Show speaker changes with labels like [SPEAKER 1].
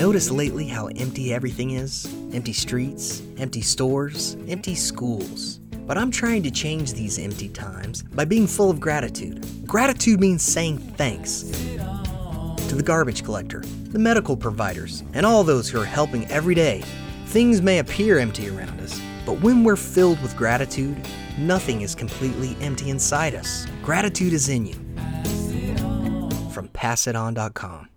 [SPEAKER 1] Notice lately how empty everything is? Empty streets, empty stores, empty schools. But I'm trying to change these empty times by being full of gratitude. Gratitude means saying thanks to the garbage collector, the medical providers, and all those who are helping every day. Things may appear empty around us, but when we're filled with gratitude, nothing is completely empty inside us. Gratitude is in you. From PassItOn.com.